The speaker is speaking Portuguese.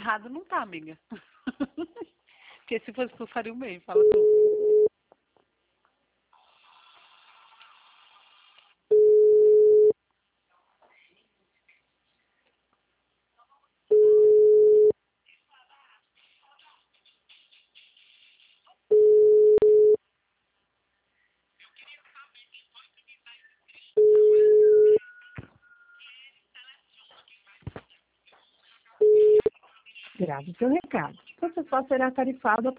errado não tá, amiga. Porque se fosse tu, faria o meio. Fala tu. Grave seu recado. Você só será tarifado